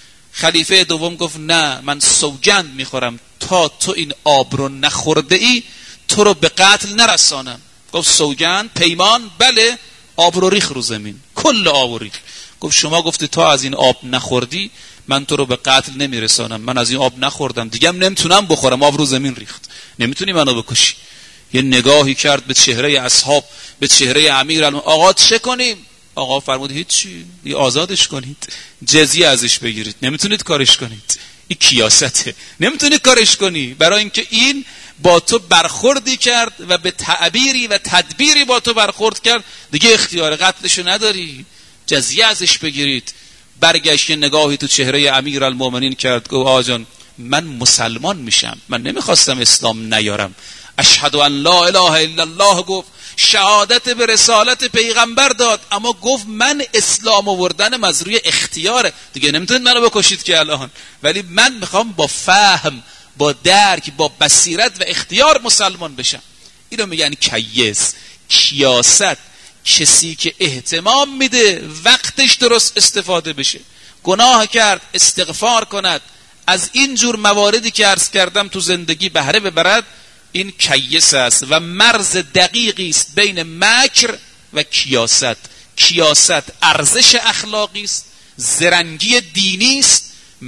خلیفه دوم گفت نه، من سوگند میخورم تا تو این آب رو نخورده ای تو رو به قتل نرسانم. گفت سوگند، پیمان؟ بله. آب رو ریخ رو زمین، کل آب رو ریخ. گفت شما گفتی تا از این آب نخوردی من تو رو به قتل نمیرسانم. من از این آب نخوردم، دیگه هم نمیتونم بخورم، آب رو زمین ریخت، نمیتونی منو بکشی. یه نگاهی کرد به چهره اصحاب، به چهره امیرالمومنین. آقا چه کنیم؟ آقا فرمود هیچی، دیگه آزادش کنید، جزیه ازش بگیرید، نمیتونید کارش کنید. این کیاسته، نمیتونید کارش کنی، برای اینکه این با تو برخوردی کرد و به تعبیری و تدبیری با تو برخورد کرد، دیگه اختیار قتلشو نداری، جزیه ازش بگیرید. برگشت نگاهی تو چهره امیرالمومنین کرد، گفت آقا جان من مسلمان میشم، من نمیخواستم اسلام نیارم. اشهد ان لا اله الا الله گفت، شهادت به رسالت پیغمبر داد، اما گفت من اسلام آوردنم از روی اختیاره، دیگه نمیتونید منو بکشید که الان، ولی من میخوام با فهم، با درک، با بصیرت و اختیار مسلمان بشم. اینو میگن کیس، کیاست. کسی که اهتمام میده وقتش درست استفاده بشه. گناه کرد استغفار کند، از این جور مواردی که عرض کردم تو زندگی بهره ببرد، این کیس است و مرز دقیقی است بین مکر و کیاست. کیاست ارزش اخلاقی است، زرنگی دینی است.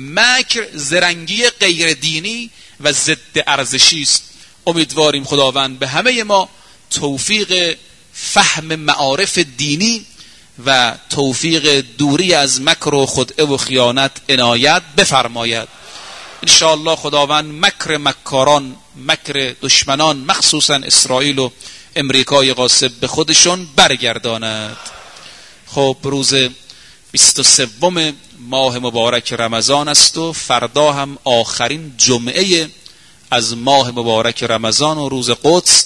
مکر زرنگی غیر دینی و ضد ارزشی است. امیدواریم خداوند به همه ما توفیق فهم معارف دینی و توفیق دوری از مکر و خدعه و خیانت عنایت بفرماید. انشاءالله خداوند مکر مکاران، مکر دشمنان، مخصوصا اسرائیل و امریکای غاصب به خودشون برگرداند. خب روز 23 ماه مبارک رمضان است و فردا هم آخرین جمعه از ماه مبارک رمضان و روز قدس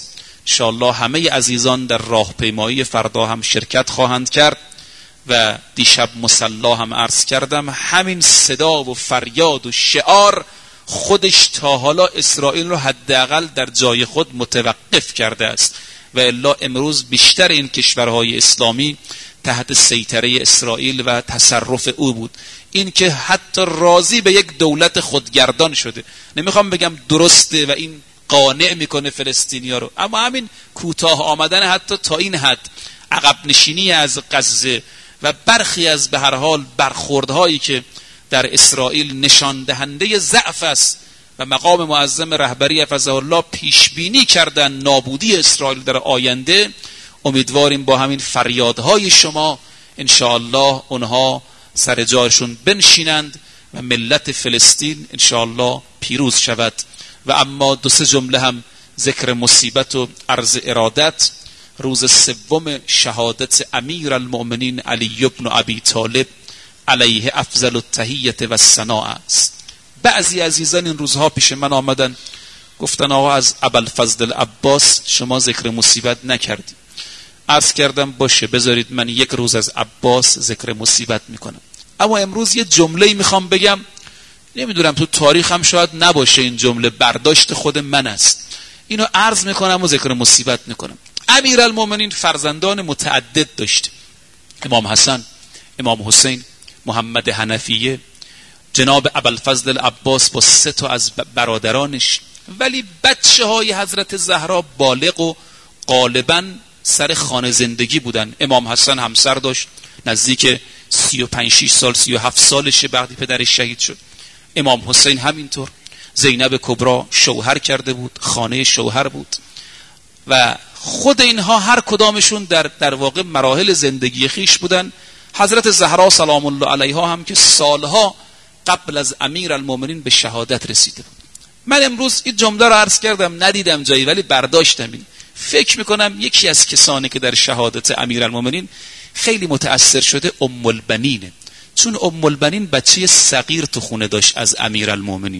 انشاءالله همه عزیزان در راهپیمایی فردا هم شرکت خواهند کرد و دیشب مصلا هم عرض کردم همین صدا و فریاد و شعار خودش تا حالا اسرائیل رو حداقل در جای خود متوقف کرده است و الا امروز بیشتر این کشورهای اسلامی تحت سیطره اسرائیل و تصرف او بود. این که حتی راضی به یک دولت خودگردان شده، نمیخوام بگم درسته و این قانع میکنه فلسطینیا رو، اما همین کوتاه آمدن حتی تا این حد عقب نشینی از غزه و برخی از به هر حال برخوردهایی که در اسرائیل نشان دهنده ضعف است و مقام معظم رهبری حفظه الله پیش بینی کردن نابودی اسرائیل در آینده، امیدواریم با همین فریادهای شما انشاءالله اونها سر جایشون بنشینند و ملت فلسطین انشاءالله پیروز شود. و اما 2-3 جمله هم ذکر مصیبت و عرض ارادت. روز 3 شهادت امیر المؤمنین علی بن ابی طالب علیه افضل التحیه و الثناء است. بعضی عزیزان این روزها پیش من آمدن گفتن آقا از ابوالفضل عباس شما ذکر مصیبت نکردی. عرض کردم باشه بذارید من یک روز از عباس ذکر مصیبت میکنم، اما امروز یه جمله‌ای میخوام بگم، نمیدونم تو تاریخ هم شاید نباشه این جمله، برداشت خود من است، اینو عرض میکنم و ذکر مصیبت میکنم. امیرالمومنین فرزندان متعدد داشت، امام حسن، امام حسین، محمد حنفیه، جناب ابوالفضل عباس با 3 از برادرانش، ولی بچه های حضرت زهرا بالغ و غالباً سر خانه زندگی بودن. امام حسن همسر داشت، نزدیک 35-6 سال 37 سالشه بعدی پدرش شهید شد. امام حسین همینطور، زینب کبرا شوهر کرده بود، خانه شوهر بود و خود اینها هر کدامشون در واقع مراحل زندگی خیش بودن. حضرت زهرا سلام الله علیها هم که سالها قبل از امیرالمومنین به شهادت رسیده بود. من امروز این جمله رو عرض کردم، ندیدم جایی ولی برداشتم این. فکر میکنم یکی از کسانی که در شهادت امیرالمومنین خیلی متأثر شده ام البنینه، چون ام البنین بچه صغیر تو خونه داشت از امیرالمومنین.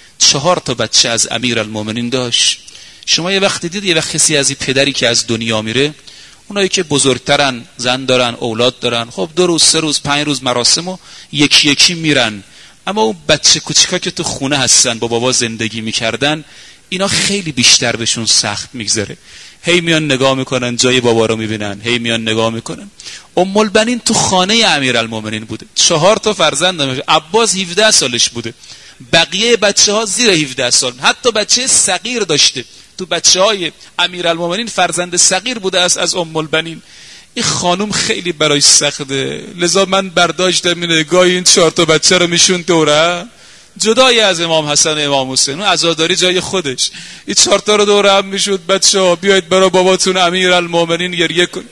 4 بچه از امیرالمومنین داشت. شما یه وقت دیدید یه وقت کسی از این پدری که از دنیا میره، اونایی که بزرگترن، زن دارن، اولاد دارن، خب 2 روز 3 روز 5 روز مراسمو یکی یکی میرن، اما اون بچه کوچیکا که تو خونه هستن با بابا زندگی میکردن، اینا خیلی بیشتر بهشون سخت میگذره. هی میان نگاه میکنن جای بابا رو میبینن، هی میان نگاه میکنن. ام البنین تو خانه امیرالمومنین بوده، 4 فرزند داشت. عباس 17 سالش بوده، بقیه بچه‌ها زیر 17 سال، حتی بچه صغیر داشته. تو بچه‌های امیرالمومنین فرزند صغیر بوده است از ام البنین. این خانم خیلی برای سخته، لذا من برداشتم اینه گاهی این 4 بچه رو میشون دوره، جدای از امام حسن امام حسین، اون عزاداری جای خودش، این 4 رو دوره هم میشد بچه‌ها بیاید برای باباتون امیرالمومنین گریه کن.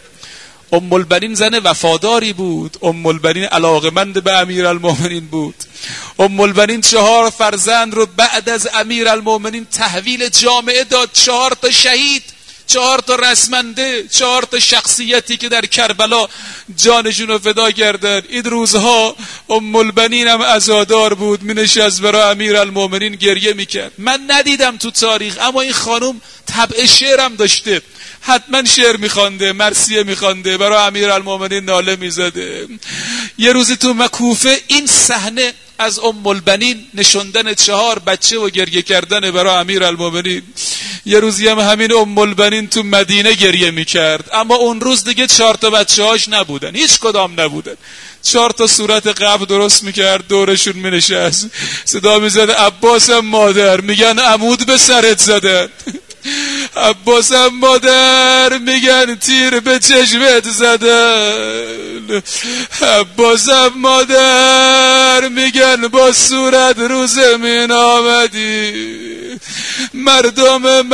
ام البنین زن وفاداری بود، ام البنین علاقمند به امیرالمومنین بود. ام البنین 4 فرزند رو بعد از امیرالمومنین تحویل جامعه داد، 4 شهید، 4 رسمنده، 4 شخصیتی که در کربلا جانشون رو فدا کردن. این روزها ام البنین هم عزادار بود، می نشست برای امیرالمومنین گریه میکرد. من ندیدم تو تاریخ، اما این خانم طبع شعرم داشته، حتما شعر میخوانده، مرثیه میخوانده، برای امیرالمومنین ناله میزده. یه روزی تو مکوفه این صحنه از ام البنین نشوندن 4 بچه و گریه کردن برای امیرالمومنین. یه روزی هم همین ام البنین تو مدینه گریه میکرد، اما اون روز دیگه 4 بچه‌هاش نبودن، هیچ کدام نبودن. 4 صورت قبر درست میکرد، دورشون مینشست، صدا میزد عباسم مادر، میگن عمود به سرت زدن. عباسم مادر، میگن تیر به چشمت زدن. عباسم مادر، میگن با صورت رو زمین آمدی. مردم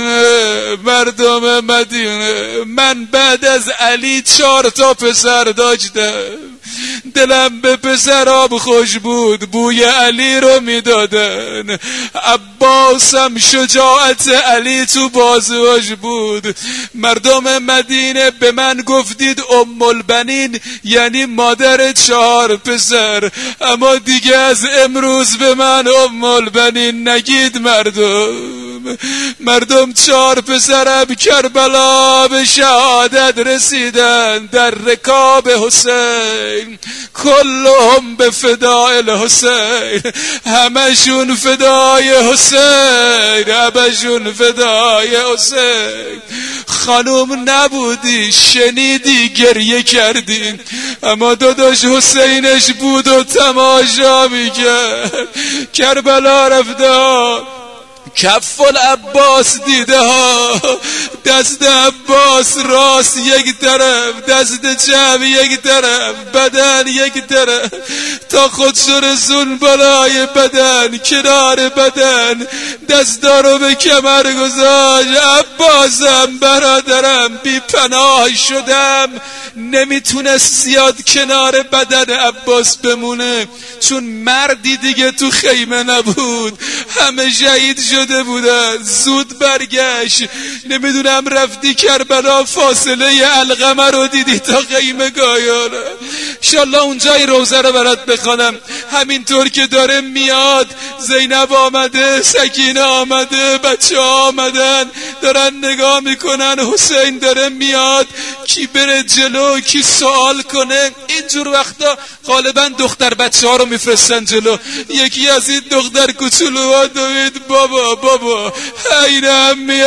مدینه، من بعد از علی 4 پسر داشتم، دلم به پسرام خوش بود، بوی علی رو میدادن. عباسم شجاعت علی تو بازوش بود. مردم مدینه به من گفتید ام البنین یعنی مادر 4 پسر، اما دیگه از امروز به من ام البنین نگید مردم. مردم 4 پسرم کربلا به شهادت رسیدن در رکاب حسین، کلهم به فدای حسین، همشون فدای حسین، همشون فدای حسین. خانوم نبودی شنیدی گریه کردی، اما داداش حسینش بود و تماشا میکرد. کربلا رفته کف العباس دیده ها، دست عباس راست یک طرف، دست چپ یک طرف، بدن یک طرف، تا خودشو رسون بالای بدن، کنار بدن دستا رو به کمر گذاشت. عباسم برادرم بی پناه شدم، نمیتونست زیاد کنار بدن عباس بمونه، چون مردی دیگه تو خیمه نبود، همه شهید شده بودن. زود برگشت، نمیدونم رفتی کربلا فاصله علقمه رو دیدی تا خیمه گایانه. انشالله اونجای روزه رو برات بخوانم. همینطور که داره میاد، زینب آمده، سکینه آمده، بچه آمدن دارن نگاه میکنن، حسین داره میاد، کی بره جلو کی سوال کنه. اینجور وقتا غالبا دختر بچه ها رو میفرستن جلو. یکی از این دختر کوچولوها دوید بابا این امی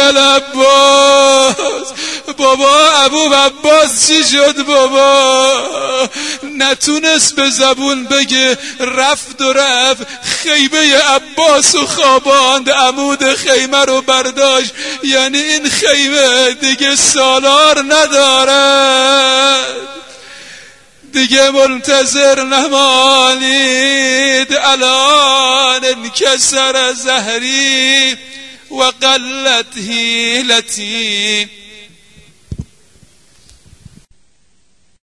العباس، بابا ابو عباس چی شد بابا؟ نتونست به زبون بگه، رفت خیمه عباس و خواباند، عمود خیمه رو برداشت. یعنی این خیمه دیگه سالار نداره، دیگه منتظر نمانید. الان انکسر زهری و قلت حیلتی